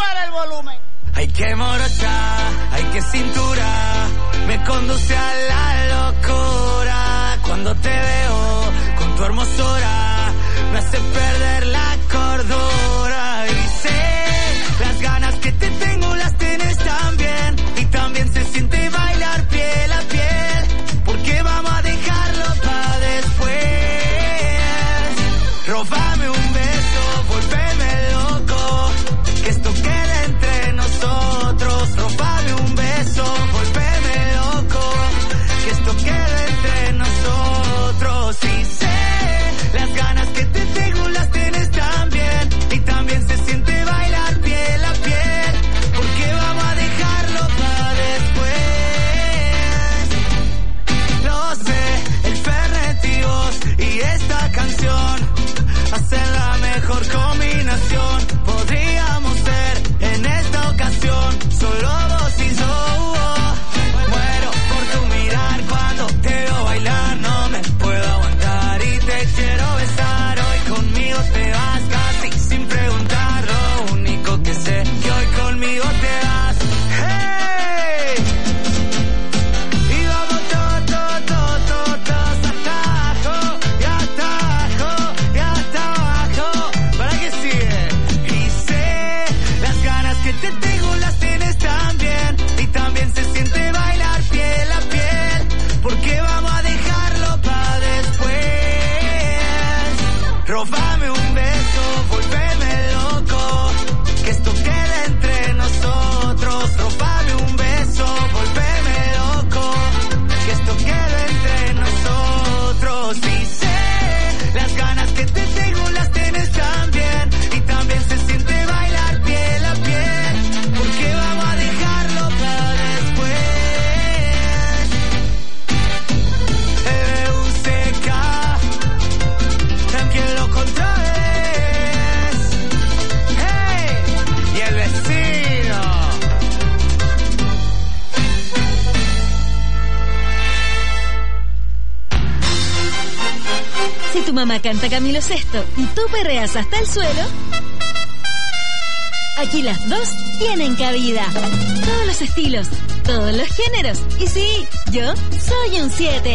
Súbele el volumen. Hay que morochar, hay que cintura, me conduce a la locura. Cuando te veo con tu hermosura, me hace perder la cordura. Y sé, las ganas que te tengo las tienes también. Y también se siente bailar piel a piel, porque vamos a dejarlo para después. Róbame un beso, volveme loco, que esto quede entre nosotros. Róbame un beso, volveme loco, que esto quede entre nosotros. Y sé, las ganas que te tengo las tienes también. Y también se siente bailar piel a piel, porque vamos a dejarlo para después. Lo sé, el Fernet y vos y esta canción hacen la mejor combinación. Podríamos ser en esta ocasión solo vos y yo. Muero por tu mirar cuando te veo bailar, no me puedo aguantar y te quiero besar. Hoy conmigo te vas casi sin preguntar, lo único que sé que hoy conmigo te vas. ¡Hey! Y vamos todos hasta abajo, y hasta abajo, ¿para qué sigue? Y sé, las ganas que te tengo las tienes también. Y también se siente bailar piel a piel, porque vamos a dejarlo para después. Róbame un beso, volveme loco, que esto quede entre nosotros. Róbame un beso, volveme loco, que esto quede entre nosotros. Y sé, las ganas que te tengo las tienes también. Y también se siente bailar piel a piel, porque vamos a dejarlo para después. EBUCK, también lo controles. Hey, y el vecino. Si tu mamá canta Camilo Sesto y tú perreas hasta el suelo, aquí las dos tienen cabida. Todos los estilos, todos los géneros. Y sí, yo soy un 7.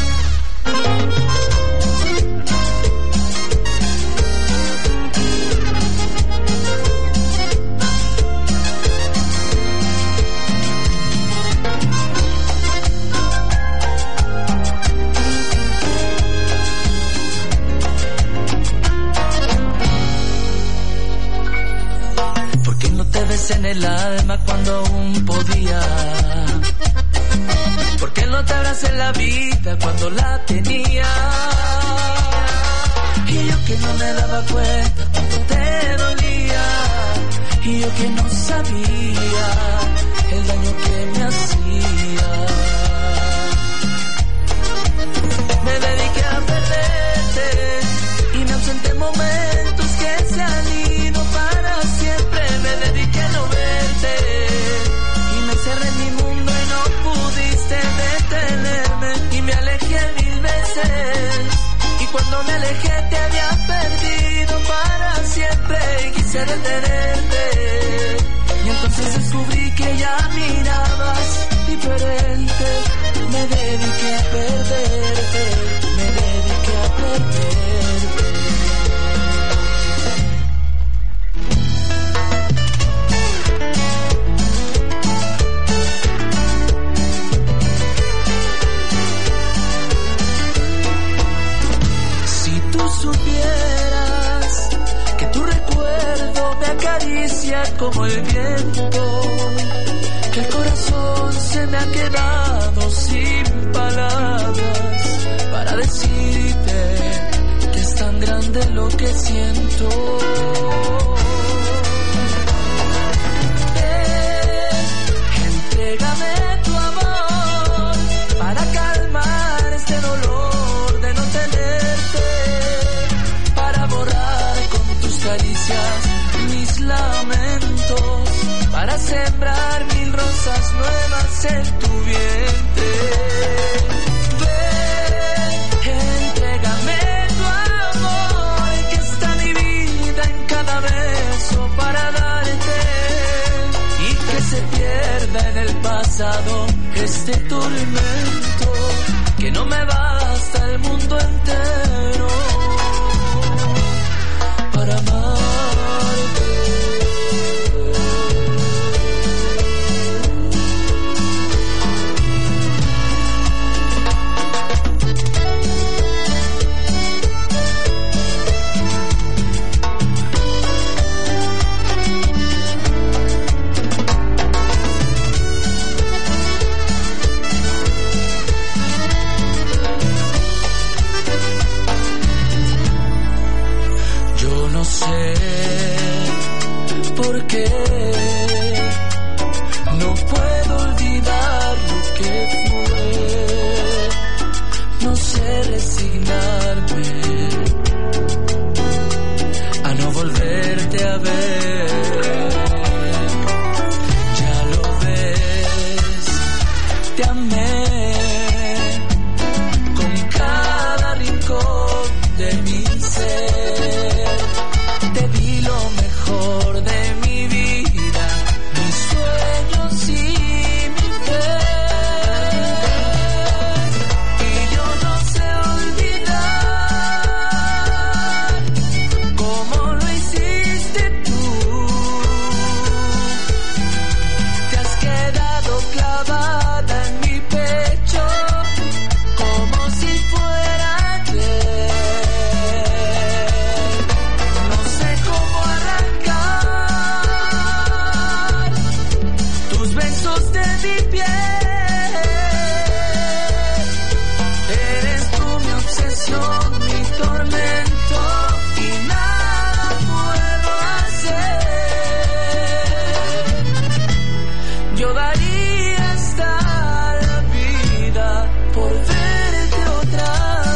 ¿Por qué no te ves en el alma cuando aún podía? ¿Por qué no te abracé en la vida cuando la tenía? Y yo que no me daba cuenta cuando te dolía, y yo que no sabía el daño que me hacía. Me dediqué a perderte y me ausenté en momentos que se han ido para siempre. Me dediqué a no verte y me encerré en mi mundo y no pudiste detenerme. Y me alejé 1000 veces y cuando me alejé te había perdido para siempre. Y quise detenerte y entonces descubrí que ya mirabas diferente. Me dediqué a perderte, me dediqué a perderte. Si tú supieras que tu recuerdo me acaricia como el viento, que el corazón se me ha quedado sin palabras para decirte que es tan grande lo que siento. Entrégame tu amor para calmar este dolor de no tenerte, para borrar con tus caricias mis lamentos, para sembrar 1000 rosas nuevas en tu vientre. Ven, entrégame tu amor, que está mi vida en cada beso para darte. pasado este tormento, que no me basta el mundo entero para amarte. No sé por qué no puedo olvidar lo que fue. No sé resignarme a no volverte a ver. Ya lo ves, te amé con cada rincón de mi ser. Te di lo mejor de mi vida, mis sueños y mi fe. Y yo no sé olvidar cómo lo hiciste tú. Te has quedado clavada en mi pecho como si fuera ayer. De mi piel, eres tú mi obsesión, mi tormento, y nada puedo hacer. Yo daría hasta la vida por verte otra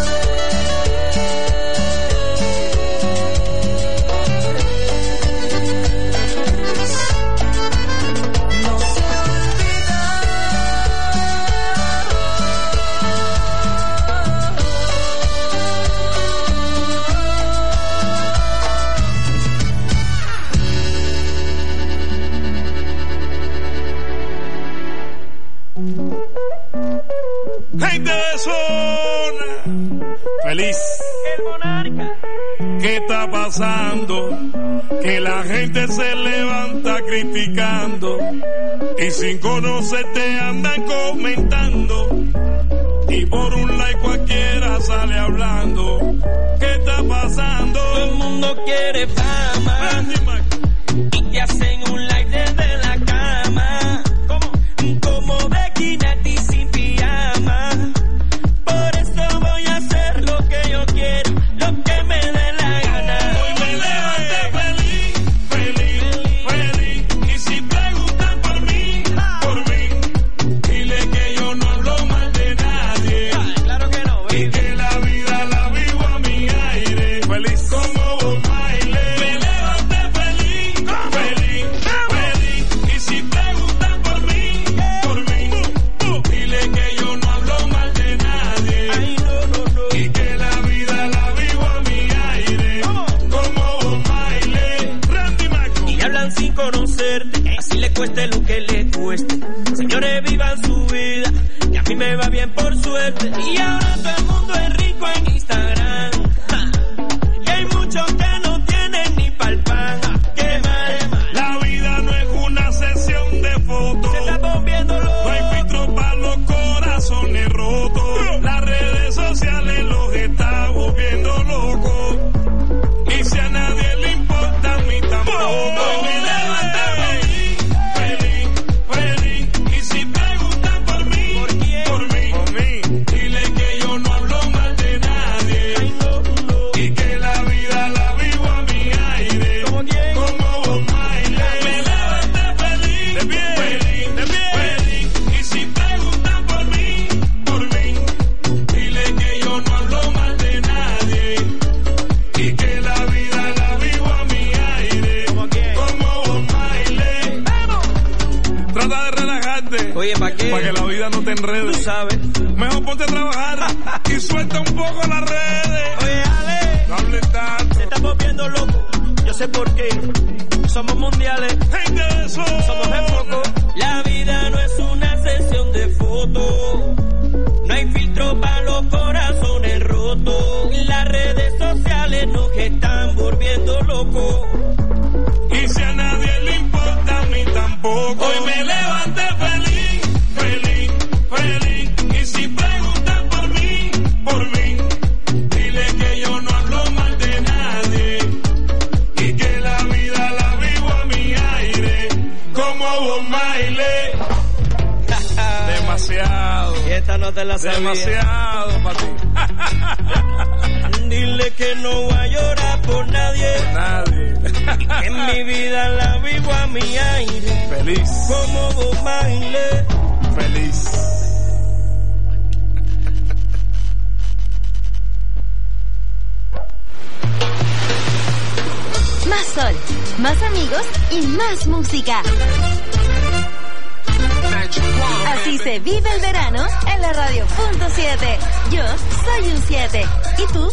Gente de zona, feliz. El monarca. ¿Qué está pasando? Que la gente se levanta criticando y sin conocerte andan comentando. Y por un like cualquiera sale hablando. ¿Qué está pasando? Todo el mundo quiere fama y te hacen un like desde la cama. Como Becky Nati sin pijama. Por eso voy a hacer lo que yo quiero, lo que me dé la gana. Hoy me levanté feliz, feliz, feliz. Y si preguntan por mí, dile que yo no hablo mal de nadie. Claro que no, y que la vida la vivo a mi aire. Feliz como Bob Marley. Me levanté feliz, feliz, feliz. Y si preguntan por mí, dile que yo no hablo mal de nadie. Ay, no. Y que la vida la vivo a mi aire. Como Bob Marley. Randy Marco. Y hablan sin conocerte, así le cueste lo que le cueste. Señores, vivan su vida, que a mí me va bien por suerte. Y ahora todo el mundo es rico en Instagram. Y hay muchos que no tienen ni pa'l pan. Qué mal. La vida no es una sesión de fotos. Se está volviendo loco. No hay filtro para los corazones rotos. Las redes sociales los está volviendo locos. Y si a nadie le importa, a mí tampoco. Hoy me levanté feliz, feliz. Y si preguntan por mí, por mí, dile que yo no hablo mal de nadie. Y que la vida la vivo a mi aire. ¿Cómo quién? Como Bob Marley. Me levanté feliz, feliz, feliz. Y si preguntan por mí, dile que yo no hablo mal de nadie. Y que la vida la vivo a mi aire. ¿Cómo quién? Como Bob Marley. Trata de relajarte. Oye, ¿para qué? Para que la vida no te enrede. Tú sabes. Mejor ponte a trabajar y suelta un poco las redes. Oye, Ale, No hables tanto. se está volviendo loco. Yo sé por qué. Somos mundiales. Gente de zona. Somos el foco. La vida no es una rotos. No hay filtro para los corazones rotos. Las redes sociales nos están volviendo locos. Y si a nadie le importa, a mí tampoco. Hoy me levanté feliz, feliz, feliz. Y si preguntan por mí, dile que yo no hablo mal de nadie. Y que la vida la vivo a mi aire, como Bob Marley. Demasiado. Y esta no te la sabía. Demasiado para ti. Dile que no voy a llorar por nadie. Nadie. Que en mi vida la vivo a mi aire. Feliz. Como Bob Marley. Feliz. Más sol, más amigos y más música. Así se vive el verano en la radio Punto 7. Yo soy un 7. ¿Y tú?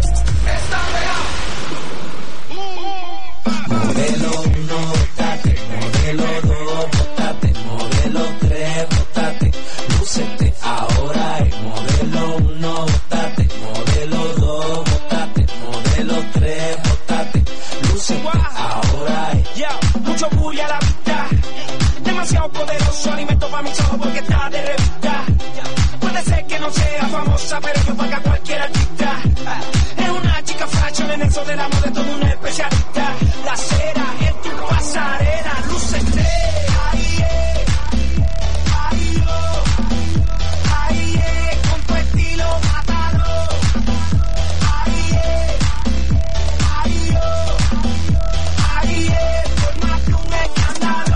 Modelo 1, bótate. Modelo 2, bótate. Modelo 3, bótate. Lúcete, ahora es modelo 1, bótate. Modelo 2, bótate. Modelo 3, bótate. Lúcete, ahora es. Ya, mucho bulla a la vista. Demasiado poderoso, alimento para mis ojos porque está de revista. Puede ser que no sea famosa, pero yo paga a cualquier artista. Es una chica fashion en eso del amor de todo un especialista. La cera en tu pasarela, lúcete. Ahí con tu estilo mátalo. Por más que un escándalo.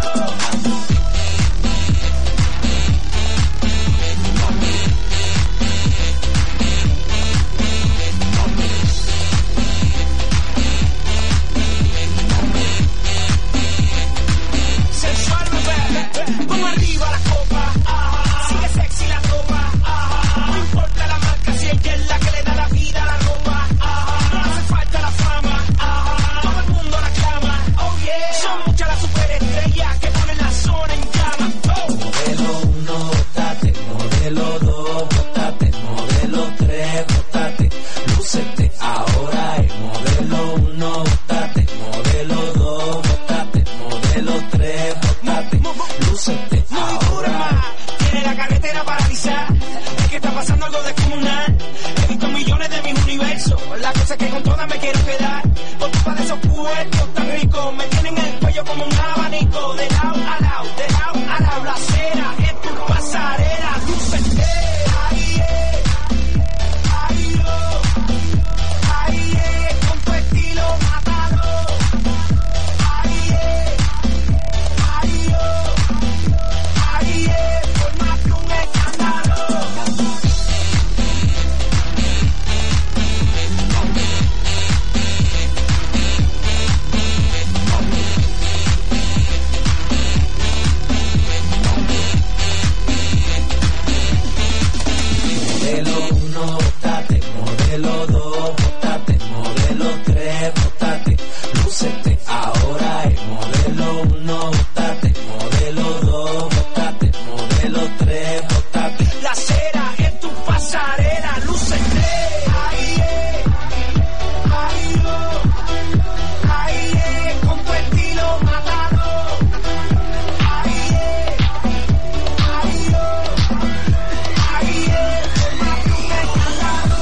Pongo arriba la copa, sigue sexy la ropa, no importa la marca si ella es la que le da la vida a la ropa, no hace falta la fama, todo el mundo la clama, oh yeah, son muchas las superestrellas que ponen la zona en llamas, oh. Modelo 1, bótate. Modelo 2, bótate. Modelo 3, bótate. Lúcete, ahora es modelo 1, bótate. Modelo 2, bótate. Modelo 3, bótate. Lúcete, Muy dura, tiene la carretera paralizada. Es que está pasando algo descomunal. He visto millones de mis universos. La cosa es que con todas me quiero quedar. Por culpa de esos puertos tan ricos. Me tienen el cuello como un abanico. De lado a lado, de lado a lado. La acera es tu pasarela. Lúcete. Ahí es, con tu estilo mátalo. Ahí es, por más que un escándalo. Modelo 1, bótate. Modelo 2, bótate. Modelo 3, bótate. Lúcete, ahora es modelo 1, bótate. Modelo 2, bótate. Modelo 3, bótate. La cera es tu pasarela, lúcete. Ahí es, con tu estilo mátalo. Ahí es, por más que un escándalo.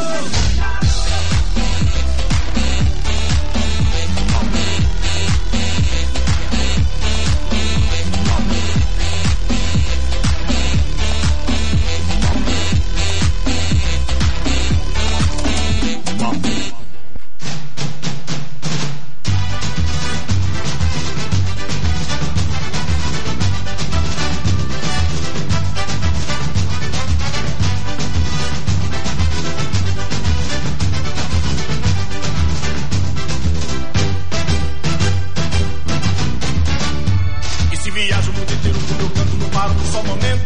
E se viajo o mundo inteiro com meu canto, não paro por só um momento.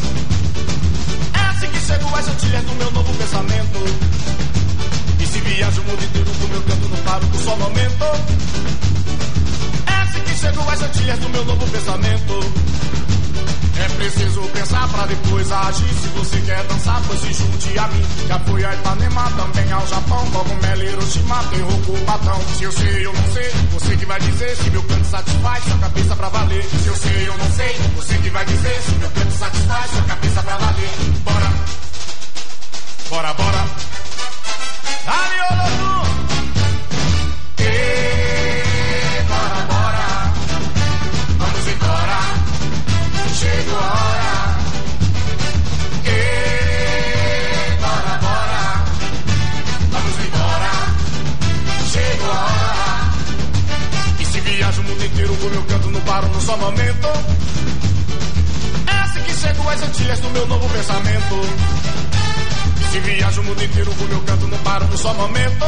É assim que chego às antilhas do meu novo pensamento. E se viajo o mundo inteiro com meu canto, não paro por só um momento. É assim que chego às antilhas do meu novo pensamento. É preciso pensar pra depois agir. Se você quer dançar, pois se junte a mim. Já fui a Ipanema, também ao Japão. Cogumelo, Hiroshima, Terro, Cubatão. Se eu sei, eu não sei, você que vai dizer. Se meu canto satisfaz sua cabeça pra valer. Se eu sei, eu não sei, você que vai dizer. Se meu canto satisfaz sua cabeça pra valer. Bora, bora, bora. Dale, Olodum. Bora, bora. Vamos embora. Chegou a hora. Bora, bora. Vamos embora. Chegou a hora. E se viajo o mundo inteiro com meu canto, não paro num só momento. É assim que chego às Antilhas do meu novo pensamento. E se viajo o mundo inteiro com meu canto, não paro num só momento.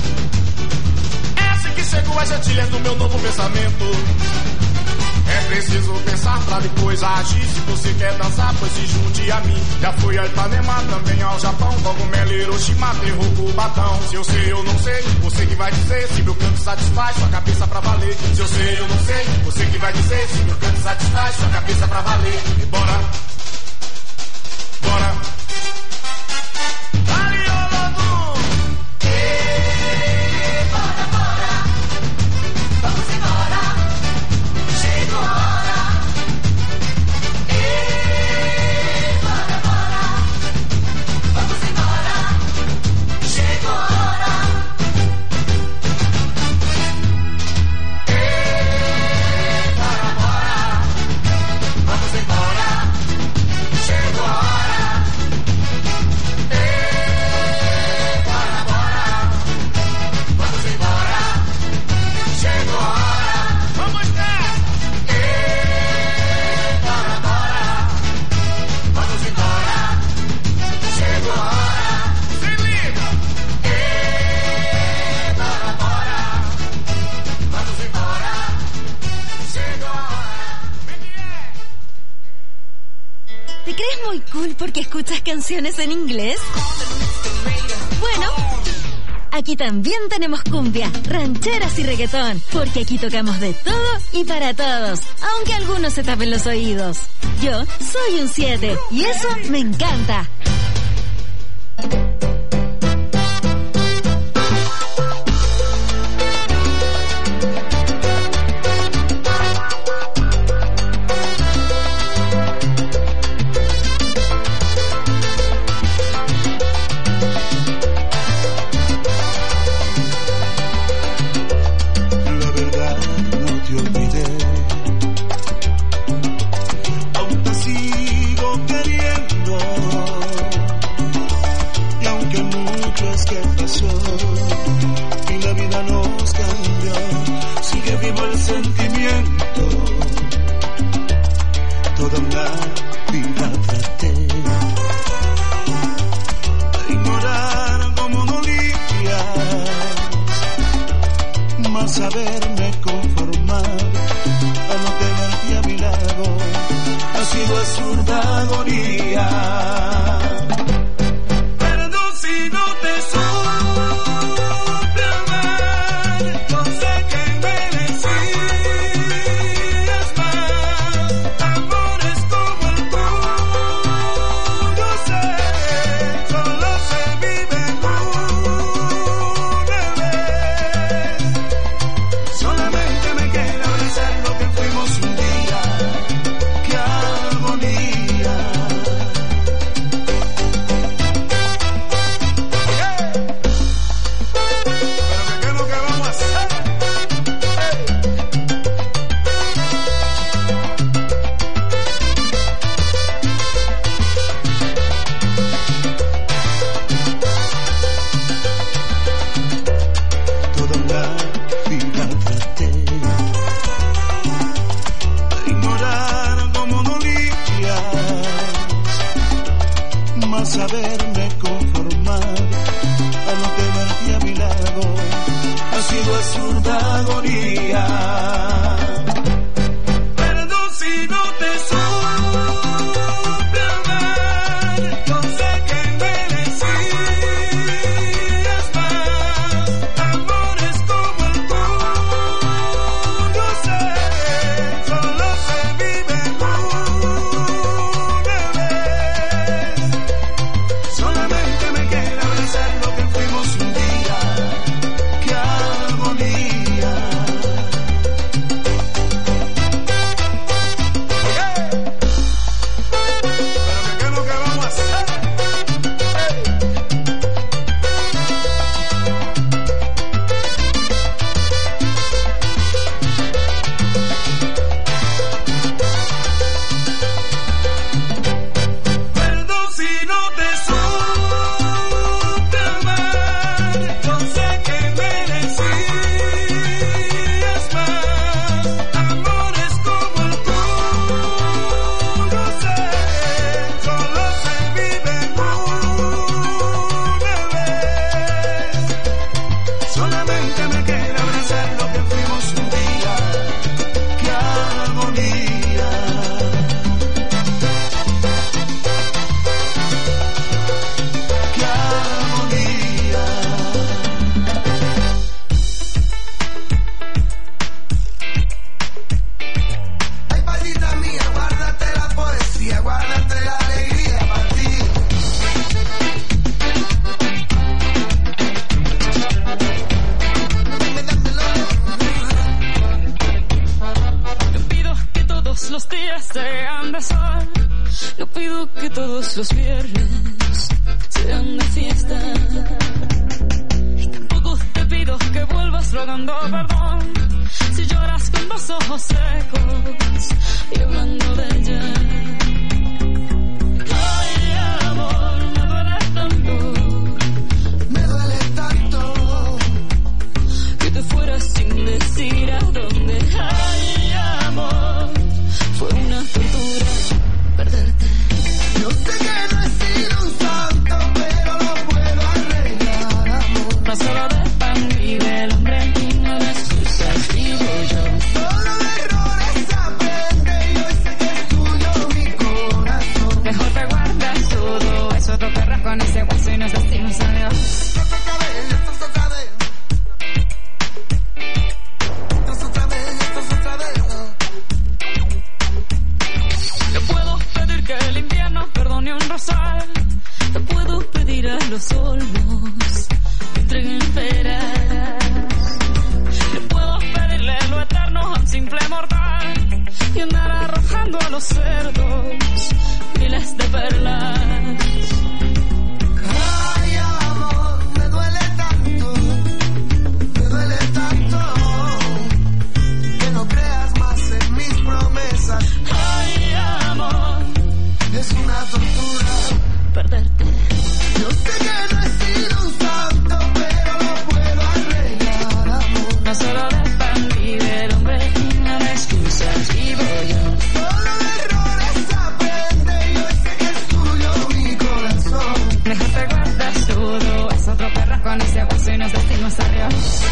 É assim que chego às Antilhas do meu novo pensamento. É preciso pensar pra depois agir. Se você quer dançar, pois se junte a mim. Já fui a Ipanema, também ao Japão. Cogumelo, Hiroshima, Terro, Cubatão. Se eu sei, eu não sei, você que vai dizer. Se meu canto satisfaz sua cabeça pra valer. Se eu sei, eu não sei, você que vai dizer. Se meu canto satisfaz sua cabeça pra valer. E bora, bora. Dale, Olodum. Bora, bora. Vamos embora. Chegou a hora. Bora, bora. Vamos embora. Chegou a hora. Bora, bora. Vamos embora. Chegou a hora. Bora, bora. Vamos embora. Chegou a hora. Vamos nessa! Bora, bora. Vamos embora. Chegou a hora. Se liga! Bora, bora. Vamos embora. Chegou a hora. ¿Te crees muy cool porque escuchas canciones en inglés? Bueno, aquí también tenemos cumbia, rancheras y reggaetón, porque aquí tocamos de todo y para todos, aunque algunos se tapen los oídos. Yo soy un 7 y eso me encanta. La verdad no te olvidé, aún te sigo queriendo, y aunque mucho es que pasó y la vida nos cambió, sigue vivo el sentimiento. Toda una vida traté de ignorar como no limpias, más saberme conformar a no tenerte a mi lado ha sido absurda agonía. Perdón si no te supe amar, no sé qué merecí. los días sean de sol. No pido que todos los viernes sean de fiesta. Y tampoco te pido que vuelvas rogando perdón si lloras con los ojos secos y hablando de ella. Ay, amor, me duele tanto que te fueras sin decir a dónde. Ay, amor, fue una tortura perderte. Yo sé que no he sido un santo, pero lo puedo arreglar, amor. No solo de pan vive el hombre y no de excusas vivo yo. Solo de errores aprende y hoy sé que es tuyo mi corazón. Mejor te guardas todo eso, te perras con ese hueso y nos decimos adiós. Esto es otra vez, esto es otra vez. Esto es otra vez, esto es otra vez. Te puedo pedir que el invierno perdone un rosal. Te puedo pedir a los olmos que entreguen peras. Te puedo pedirle lo eterno a un simple mortal y andar arrojando a los cerdos miles de perlas. Ay, amor, me duele tanto que no creas más en mis promesas. Ay, amor, Es una tortura. perderte. Yo sé que no he sido un santo, pero lo puedo arreglar, amor. No solo de pan vive el hombre y no de excusas vivo yo. Solo de errores aprende y hoy sé que es tuyo mi corazón. Mejor te guardas todo, es otro perro con ese hueso y nos decimos adiós.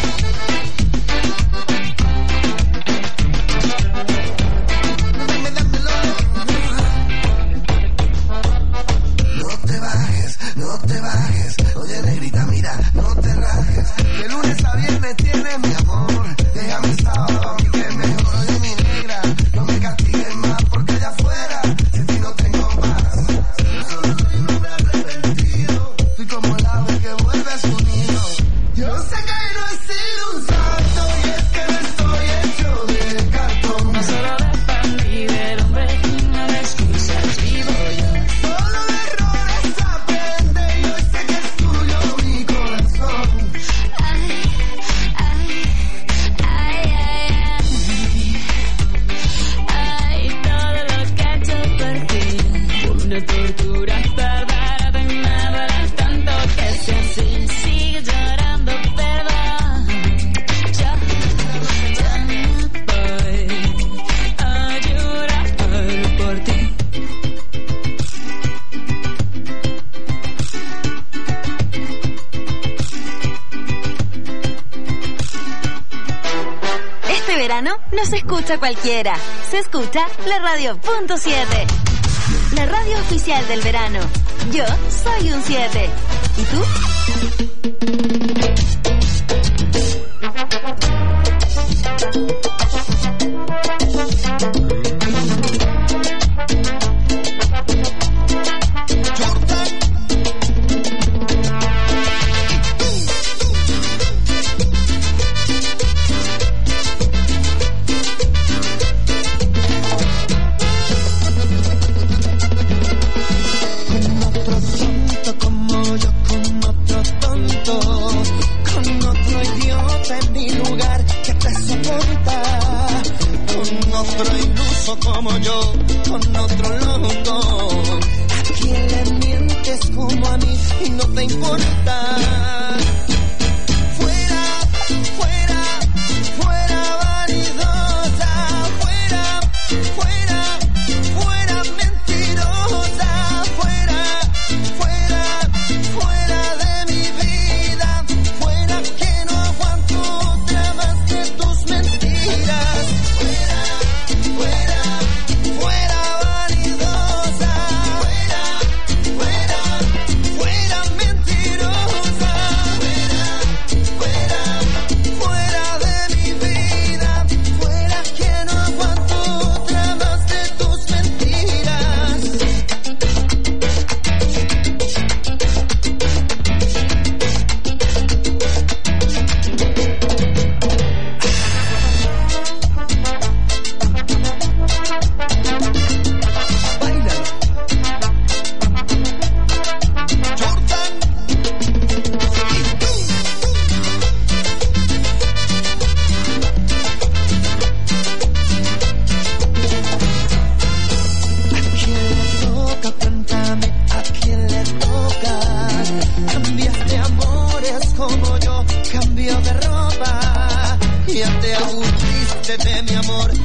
Dame, dámelo. No te bajes. Oye, negrita, mira, no te rajes. De lunes a viernes tienes mi amor. Déjame el sábado a mí que es mejor. Oye, mi negra, no me castigues más porque allá afuera sin ti no tengo paz. Solo soy un hombre arrepentido. Soy como el ave que vuelve a su nido. Yo sé que no he sido un santo y es que no estoy hecho de cartón. No solo de pan vive el hombre y no de excusas vivo yo. Solo de errores aprende y hoy sé que es tuyo mi corazón. Ay, ay, ay, ay, ay, todo lo que he hecho por ti. Fue una tortura perderte, me duele tanto que sea así. Sigue llorando, perdón. Yo Voy a llorar por ti. Este verano no se escucha cualquiera, se escucha la radio.7. La radio oficial del verano. Yo soy un 7. ¿Y tú? Con otro tonto como yo, con otro tonto, con otro idiota en mi lugar que te soporta, con otro iluso como yo, con otro loco, a quien le mientes como a mí y no te importa. Fuera, fuera, fuera vanidosa, fuera, fuera, fuera mentirosa, fuera, fuera, fuera de mi vida, fuera que no aguanto otra más de tus mentiras. Fuera, fuera, fuera vanidosa, fuera, fuera, fuera mentirosa, fuera.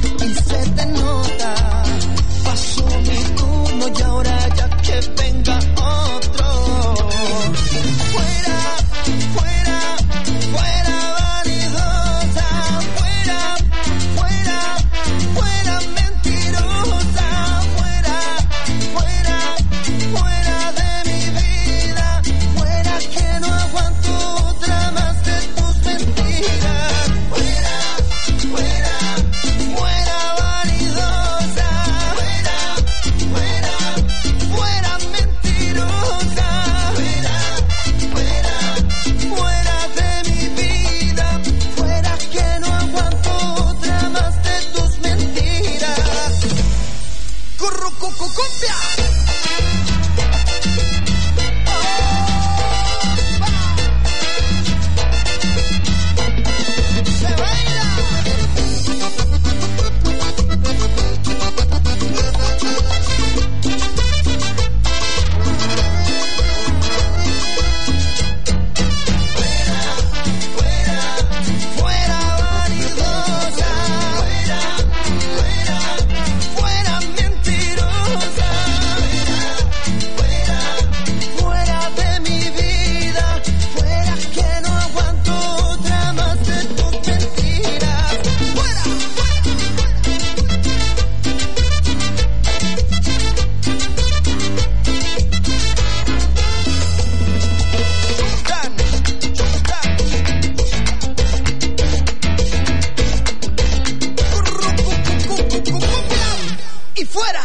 y se te nota. Pasó mi turno y ahora ya que venga otro. Fuera, fuera, fuera vanidosa. Fuera, fuera, fuera mentirosa. Fuera, fuera, fuera de mi vida. Fuera que no aguanto otra más de tus mentiras. Fuera, fuera, fuera vanidosa. Fuera, fuera, fuera mentirosa. Fuera, fuera, fuera de mi vida. Fuera que no aguanto otra más de tus mentiras. Currucucucumbia. Se baila. Fuera vanidosa. Fuera, fuera, fuera mentirosa. Fuera, fuera de mi vida. Fuera que no aguanto otra más de tus mentiras. Fuera, y fuera.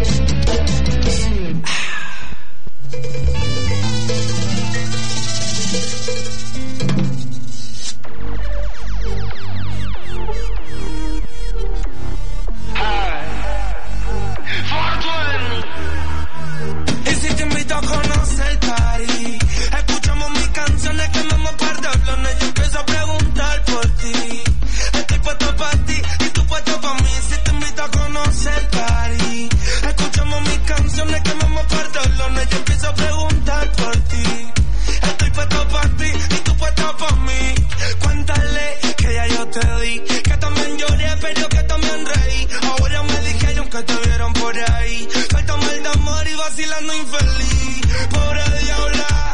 Y si te invito a conocer el party, escuchamos mis canciones, quemamos par de blones. Yo empiezo a preguntar por ti. Estoy puesto para ti y tú puesto para mí. Si te invito a conocer el party, escuchamos mis canciones, quemamos par de blones. Yo empiezo a preguntar por ti. Estoy puesto para ti y tú puesto para mí. Cuéntale que ya yo te di, que también lloré pero que también reí. Ahora me dijeron que te vieron por ahí. Falta mal de amor y vacilando infeliz. Pobre diabla,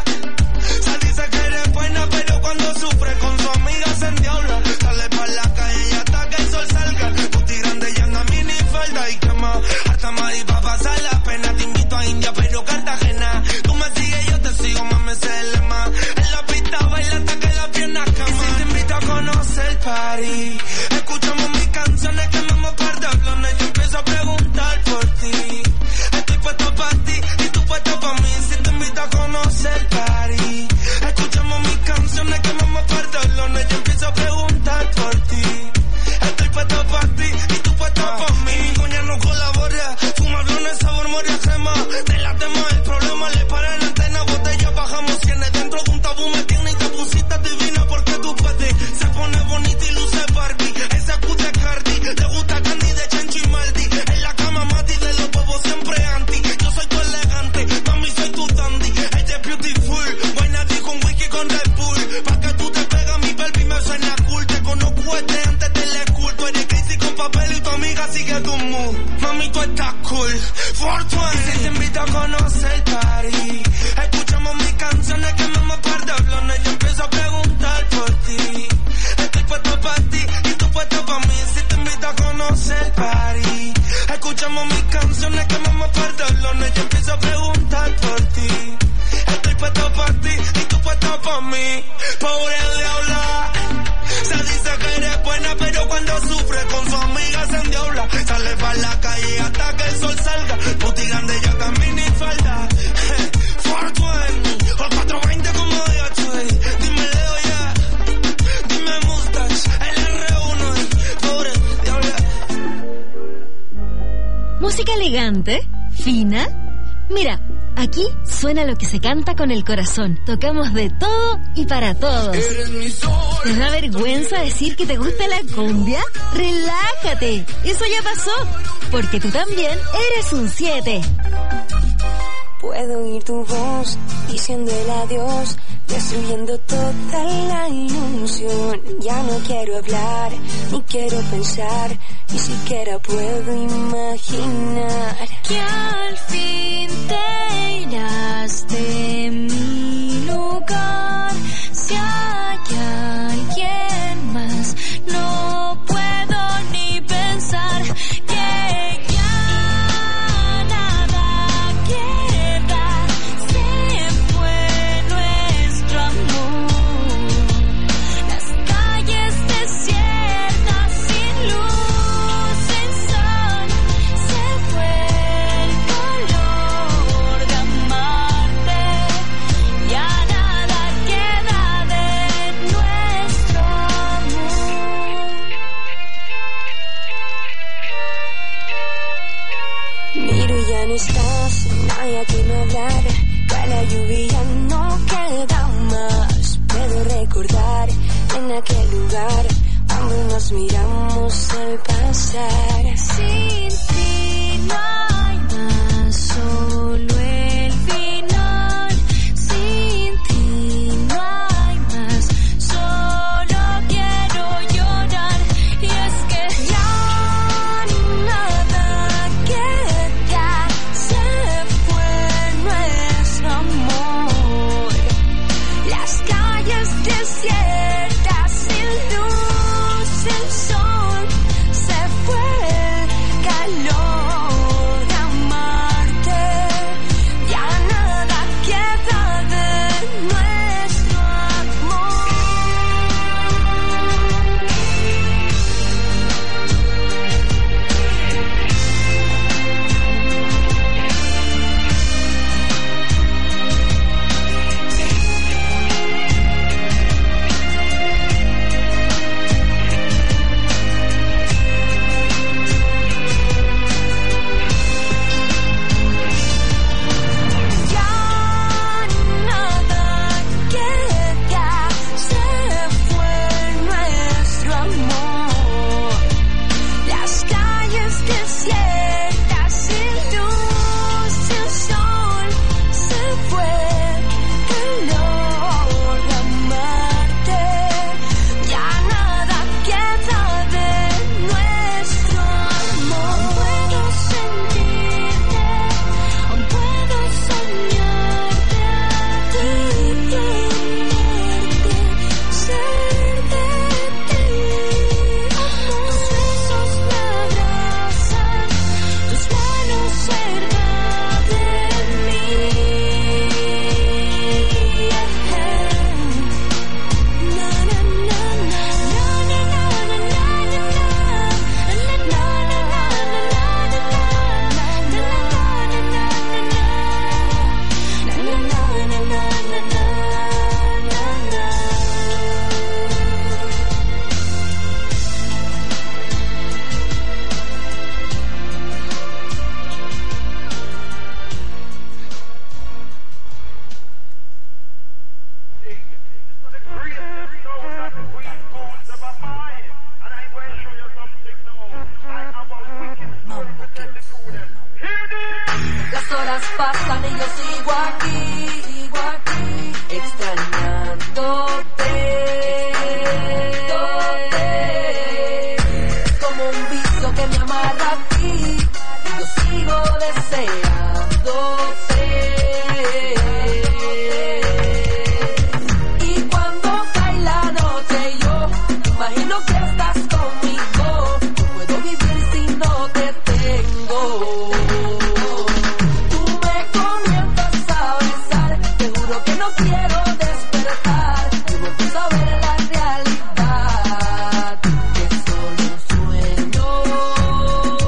se dice que eres buena pero cuando sufre con su amiga se endiabla. Sale pa' la calle y hasta que el sol salga. Puti grande y anda mini falda y quema. Harta más y pa' pasar la pena. Te invito a India pero Cartagena. Tú me sigues, yo te sigo, mami, ese es el lema. En la pista baila hasta que las piernas queman. Y si te invito a conocer el party, escuchamos mis canciones, quemamos par de blones. Yo empiezo a preguntar por ti. Estoy puesto para ti y tú puesto para mí. Si te invito a conocer el party, escuchamos mis canciones, quemamos par de blones. Yo empiezo a preguntar por ti. Estoy puesto para ti y tú puesto para mí. Mi coña no colabora, fuma blones, sabor moria crema. De la tema el problema, le para la antena, botella, bajamos cienes. Dentro de un tabú me tiene y te pusiste divina porque tu pete se pone bonita y luce Barbie. Ese cute Cardi, le gusta Candy de Chencho y Maldi. En la cama Mati de los bobos siempre anti. Yo soy tu elegante, mami soy tu dandy. Ella es beautiful, buena ti con whisky con Red Bull. Pa' que tú te pegas mi baby me suena cool. Te conozco desde antes del school. Tú eres crazy con papel y tu amiga sigue tu mood. Mami tú estás cool, 420. Y si te invito a conocer el party, escuchamos mis canciones, quemamos par de blones. Yo empiezo a preguntar por ti. Estoy puesto para ti y tú puesto para mí. Si te invito a conocer el party, escuchamos mis canciones, quemamos par de blones. Yo empiezo a preguntar por ti. Estoy puesto para ti y tú puesto para mí. Pobre diabla, se dice que eres buena pero cuando sufre con su amiga se endiabla. Sale pa' la calle hasta que el sol salga. Puti grande ya camina y falda. 420 o 420 como diga Chuy. Dime Leo ya, dime Mustache, el R1 y pobre diabla. Música elegante, fina. Mira, aquí suena lo que se canta con el corazón. Tocamos de todo y para todos. ¿Te da vergüenza decir que te gusta la cumbia? Relájate, eso ya pasó, porque tú también eres un 7. Puedo oír tu voz diciendo el adiós, destruyendo toda la ilusión. Ya no quiero hablar, ni quiero pensar, ni siquiera puedo imaginar que al fin te irás de mi lugar. Si hay alguien más, no puedo ni pensar que ya nada queda. Se fue nuestro amor, las calles desiertas sin luz, sin sol. Se fue el color de amarte, ya nada queda de nuestro amor. Miro y ya no estás, no hay a quien hablar. Cae la lluvia, ya no queda más. Puedo recordar en aquel lugar cuando nos miramos al pasar. Sin ti no hay más, solo el final. Sin ti no hay más, solo quiero llorar. Y es que Ya nada queda, se fue nuestro amor. Las calles desiertas sin luz, sin sol. Se fue el calor de amarte. Ya nada queda de nuestro amor. Ya nada queda, se fue nuestro amor. Las calles desiertas sin luz, sin sol. Se fue el calor de amarte. Ya nada queda de nuestro amor. Aún puedo sentirte, aún puedo soñarte a ti, tenerte, ser de ti. Tus besos me abrazan, tus manos cerca de mí. Na na na na na na na Las horas pasan y yo sigo aquí, extrañándote, como un vicio que me amarra a ti, yo sigo deseándote. Y cuando cae la noche yo imagino que estás conmigo, no puedo vivir si no te tengo. Tú me comienzas a besar, te juro que no quiero despertar. Yo empiezo a ver la realidad, que solo un sueño.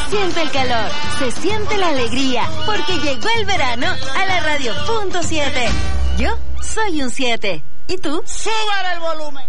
siente el calor, se siente la alegría, porque llegó el verano a la radio punto 7. Yo soy un 7. ¿Y tú? ¡Súbale el volumen!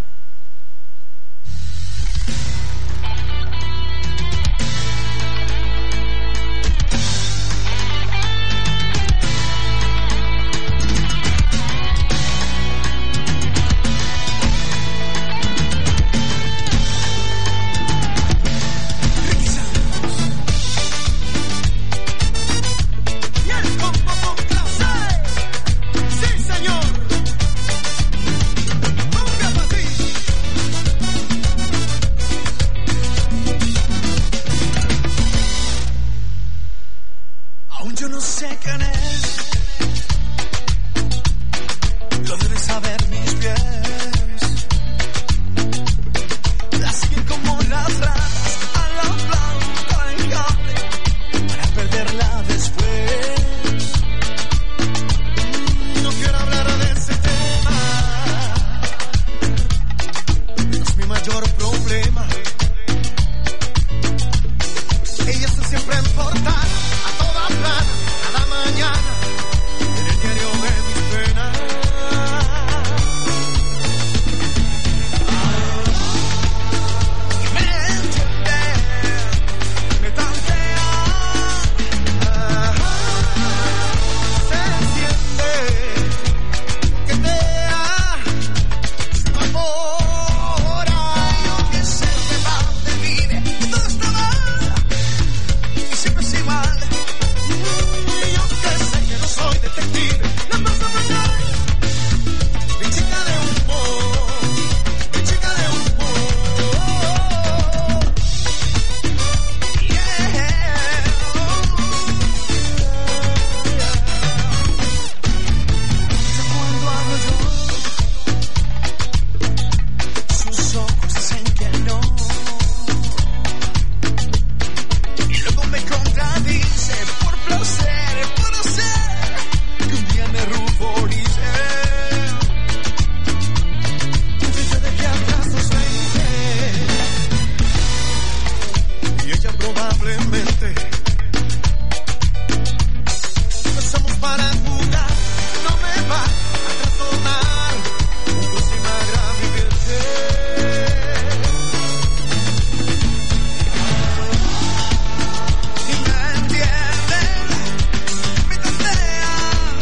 Yo no sé quién es, lo debes saber mis pies. Las siguen como las ranas a la planta en cable para perderla después. No quiero hablar de ese tema, no es mi mayor problema. Ella está siempre en portada, a toda plana, cada mañana, en el diario de mis penas. Y me entiende, me tantea, se enciende, coquetea, se evapora. Yo que sé de dónde vive, y todo está mal, y siempre es igual. Yo que sé que no soy detective, la paso fatal. Mi chica de humor, mi chica de humor. Yeah. Cuando hablo yo, sus ojos dicen que no. Y luego me contradice por placer, puedo ser que un día me ruborice. Yo dejé atrás los 20 y ella probablemente. Empezamos para jugar, no me va a trastornar, juntos sin agraviarte. Y me entienden, me tantea,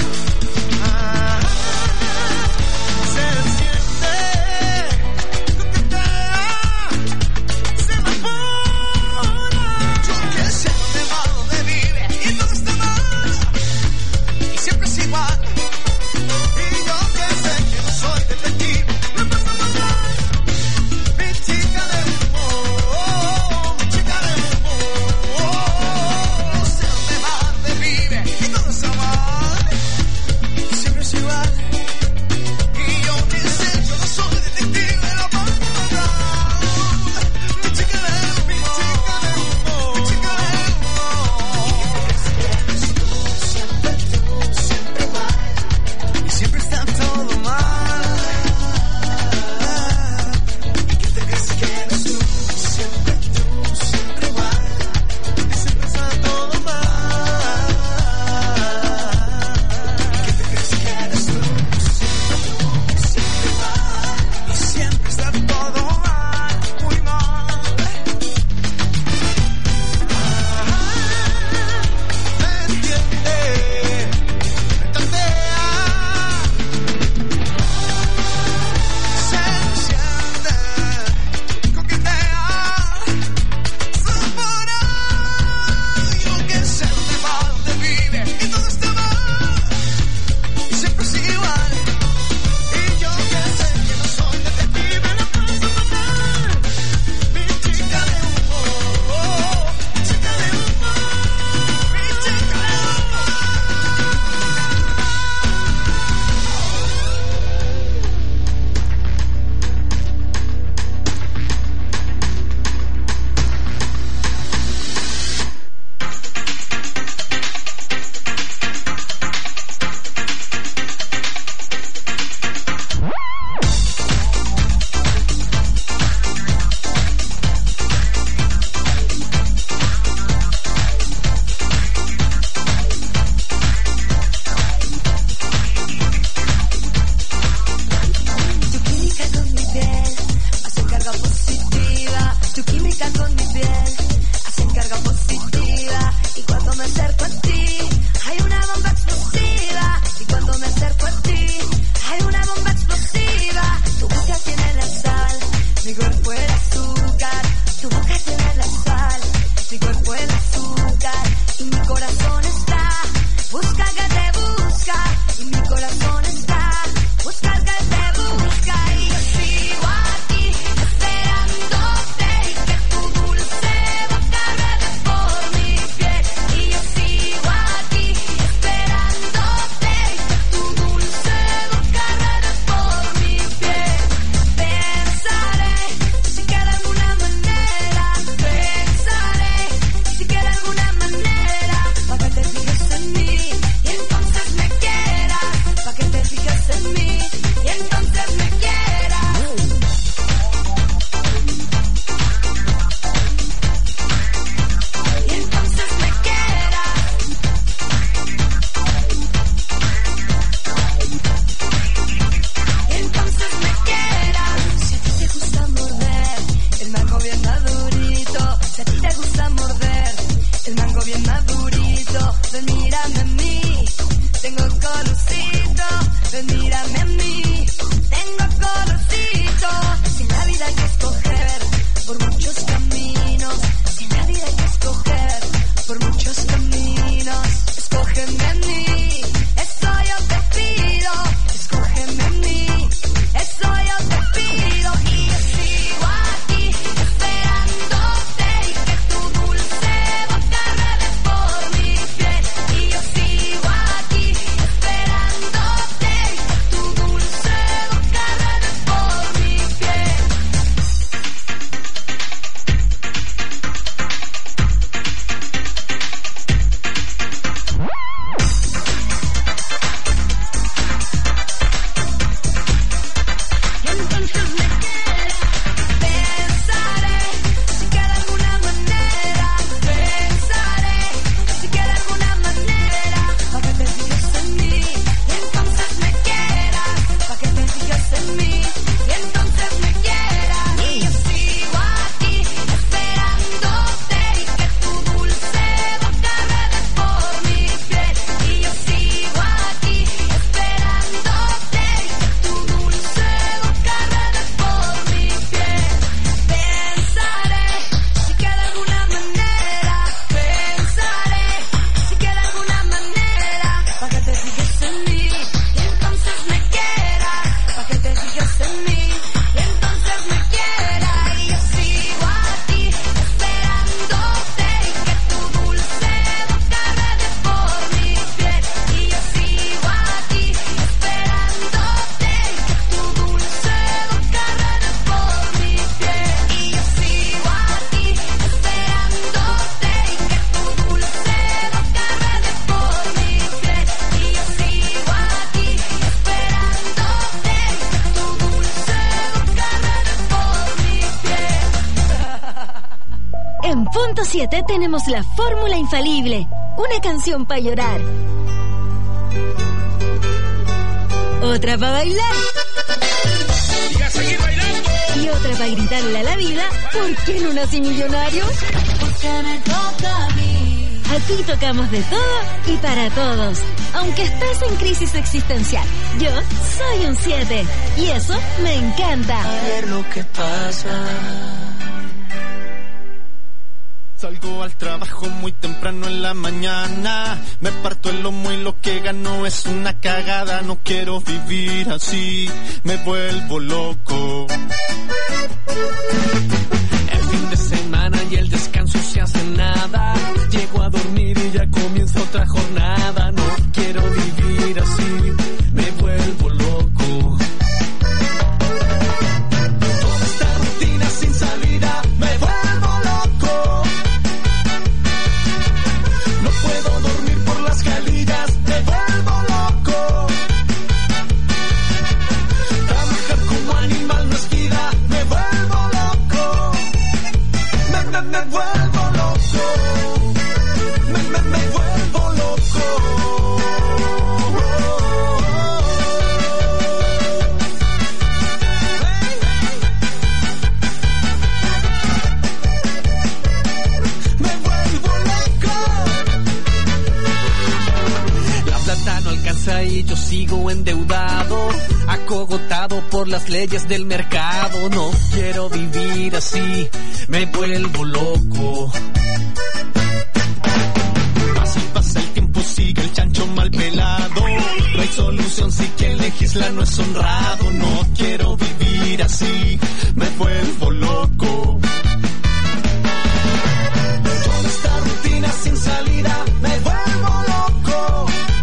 se enciende, coquetea, se evapora. Yo que sé el azúcar y mi corazón está, busca que te busca y mi corazón está, busca que te busca y yo sigo aquí esperándote y que tu dulce boca ruede por mi piel y yo sigo aquí esperándote y que tu dulce boca ruede por mi piel. Pensaré si queda alguna manera, pensaré si queda alguna manera para que te fijes en mí y entonces me quieras, para que te fijes en mí y entonces me quieras. Y entonces me quieras. Y entonces me quieras. Si a ti te gusta morder el mango bien madurito, si a ti te gusta morder el mango bien madurito, ven mírame a mí, tengo colorcito, ven mírame a mí, tengo colorcito. Si en la vida hay que escoger por muchos caminos, si en la vida hay que escoger por muchos caminos, escógeme a mí, eso yo te pido, escógeme a mí, eso yo te pido y yo sigo aquí esperándote y que tu dulce boca ruede por mi piel y yo sigo aquí esperándote y que tu dulce boca ruede por mi piel. Entonces me quieras. Pensaré si queda alguna manera, pensaré si queda alguna manera para que te fijes en mí y entonces me quieras, para que te fijes en mí y entonces me quieras y yo sigo aquí esperándote y que tu dulce boca ruede por mi piel y yo sigo aquí esperándote y que tu dulce boca ruede por mi piel. Pensaré si queda alguna manera, pensaré si queda alguna manera para que te fijes en mí y entonces me quieras, para que te fijes en mí y entonces me quieras y yo sigo aquí esperándote y que tu dulce boca ruede por mi piel y yo sigo aquí esperándote y que tu dulce boca ruede por mi piel y yo sigo aquí esperándote y que tu dulce boca ruede por mi piel y yo sigo aquí esperándote y que tu dulce boca ruede por mi piel. En punto 7 tenemos la fórmula infalible, una canción para llorar, otra para bailar Y a seguir bailando. y otra para gritarle a la vida, ¿por qué no nací millonario? Porque me toca a mí. Aquí tocamos de todo y para todos, aunque estés en crisis existencial. Yo soy un 7 y eso me encanta. Ver lo que pasa. Salgo al trabajo muy temprano en la mañana, me parto el lomo y lo que gano es una cagada. No quiero vivir así, me vuelvo loco. El fin de semana y el descanso se hace nada. Llego a dormir y ya comienza otra jornada. No quiero vivir así, me vuelvo loco. Toda esta rutina sin salida, me vuelvo loco. No puedo dormir por las calillas, me vuelvo loco. Trabajar como animal no es vida, me vuelvo loco. Me vuelvo loco. Me vuelvo loco. Me vuelvo loco. La plata no alcanza y yo sigo endeudado, acogotado por las leyes del mercado. No quiero vivir así, me vuelvo loco. solución si quien legisla no es honrado. No quiero vivir así, me vuelvo loco. Toda esta rutina sin salida, me vuelvo loco.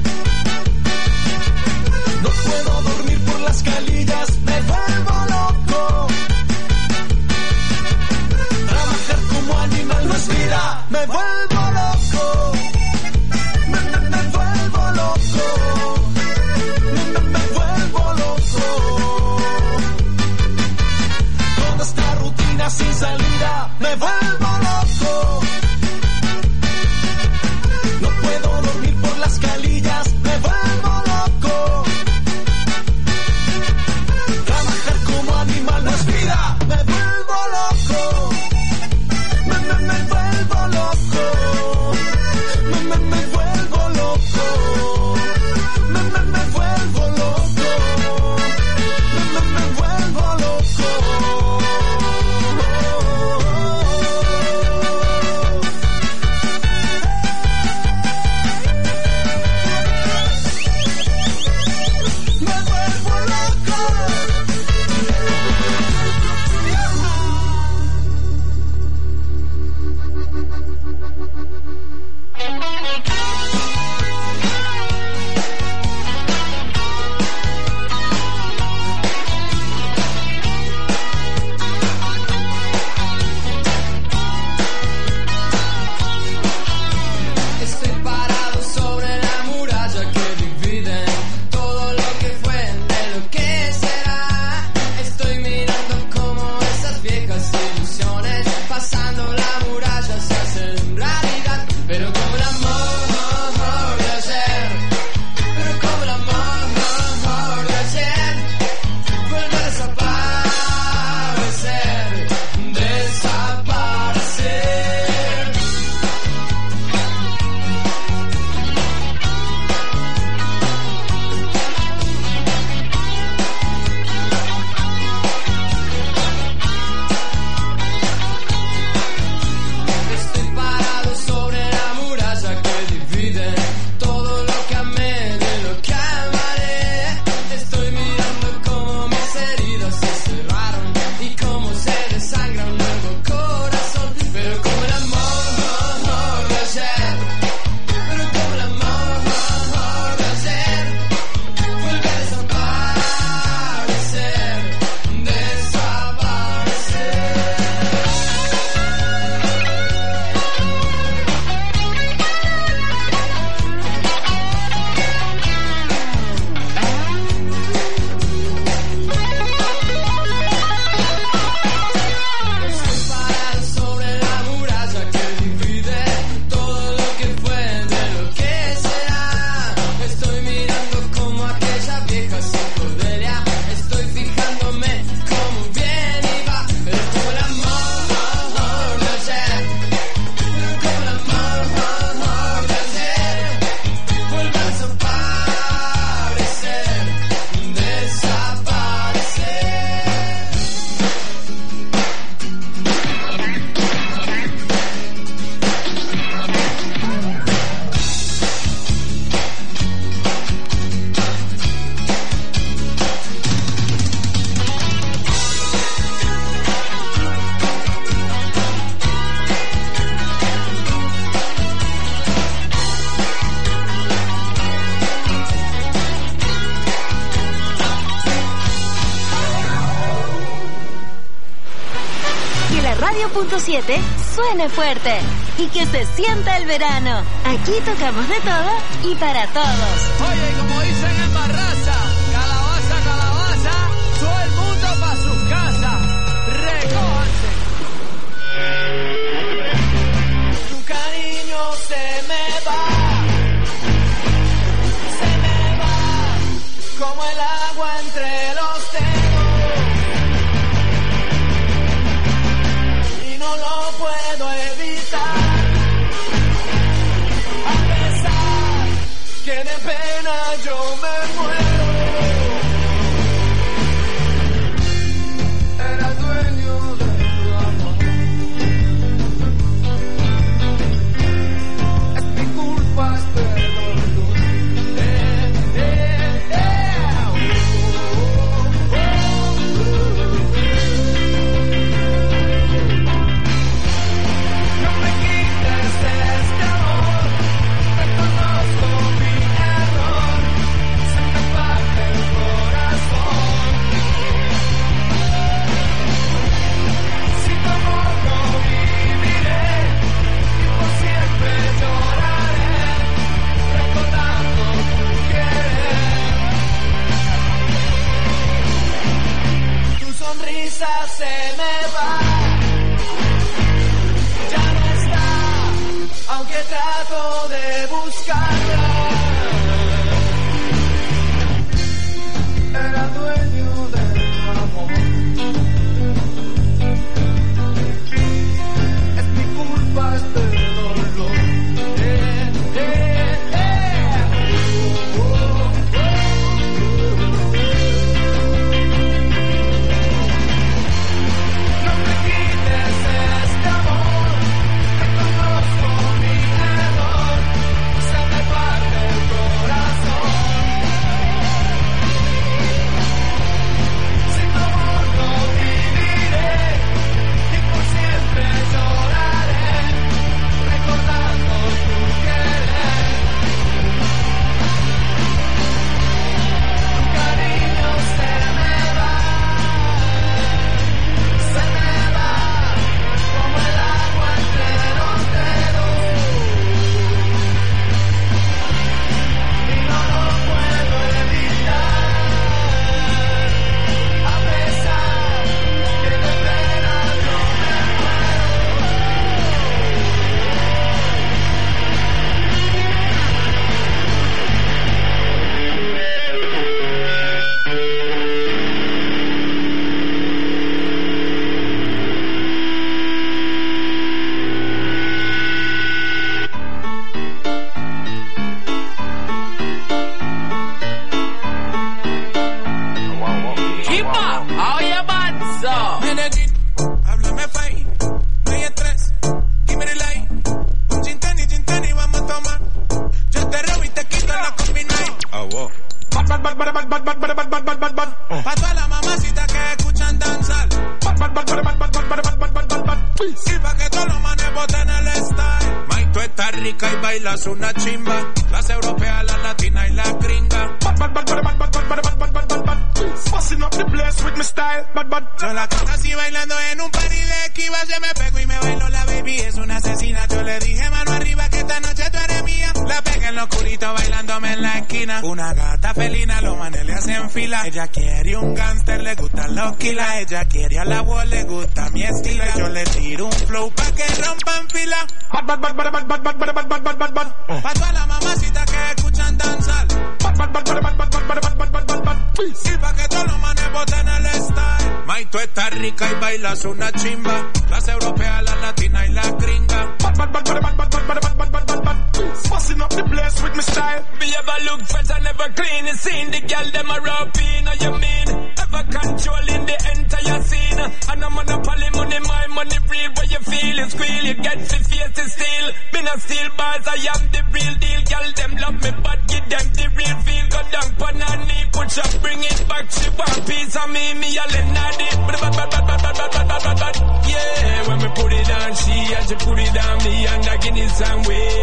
No puedo dormir por las calillas, me vuelvo loco. Trabajar como animal no es vida, me vuelvo loco. Me vuelvo loco. Me vuelvo loco. Toda esta rutina sin salida, me vuelvo loco. No puedo dormir por las calillas, me vuelvo loco. Trabajar como animal no es vida, me vuelvo loco. Me vuelvo loco. Me vuelvo loco. Me vuelvo loco. Me vuelvo loco. Me vuelvo loco. Estoy parado sobre la muralla que divide todo lo que fue de lo que será. Estoy mirando como esas viejas ilusiones pasando la muralla se hacen realidad. Pero como el amor de ayer, pero como el amor de ayer vuelve a desaparecer, desaparecer. Estoy parado sobre la muralla que divide todo lo que amé de lo que amaré. Estoy mirando cómo mis heridas se cerraron y cómo se desangra un nuevo corazón. Pero como el amor de ayer, pero como el amor de ayer vuelve a desaparecer, desaparecer. Estoy parado sobre la muralla que divide todo lo que fue de lo que será. Estoy mirando como aquella vieja psicodelia. Estoy fijándome cómo viene y va. Pero como el amor de ayer, pero como el amor de ayer vuelve a desaparecer, desaparecer. Que la radio.7 suene fuerte y que se sienta el verano. Aquí tocamos de todo y para todos. Oye, como dicen en Barraza, calabaza, calabaza, todo el mundo pa' sus casas. Recójanse. Tu cariño se me va como el agua entre los dedos y no lo puedo evitar, a pesar que de pena yo me muero. Era dueño de tu amor. Es mi culpa, es perdón. aunque trato de buscarla. Era dueño de tu amor. Es mi culpa este dolor. No me quites este amor, reconozco mi error, se me parte el corazón. Sin tu amor no viviré y por siempre lloraré, recordando tu querer. Tu cariño se me va como el agua entre los dedos y no lo puedo evitar, a pesar que de pena yo me Keep up, all your buds up. Háblame fine, no hay estrés, give me the light. Un gin tonic, vamos a tomar. Yo te robo y te quito la combination. Pa' todas las mamacitas que escuchan danzar. Y pa' que todos los manes boten el style. Mike, tú estás rica y bailas una chimba. Las europeas, las latinas y las gringas. Busting up the place with my style, Yo la conocí bailando en un party de Kiva. Se me pegó y me bailó la baby. Es una asesina. Yo le dije mano arriba que esta noche tú eres mía. La pegué en lo oscurito bailándome en la esquina. Una gata felina, los manes le hacen fila. Ella quiere un gangster, le gustan los kilas. Ella quiere a la wall, le gusta mi estilo. Yo le tiro un flow pa' que rompan fila. Pa' todas las mamacitas que escuchan danzar. Y pa' que todos los manes boten el style. Mike, tú estás rica y bailas una chimba. Las europeas, las latinas y las gringas. busting up the place with my style. Me ever look fresh and never clean. You seen the girl them a rapping, you mean? Ever controlling the entire scene. And a monopoly money, my money real. Where you feel it squeal, you get the face to steal. Me not steal bars, I am the real deal. Girl them love me, but give them the real feel. Go down, pan her knee, push up, bring it back. She want piece of me, me all in it. Yeah, when we put it on, she put it on me, and I give it some way.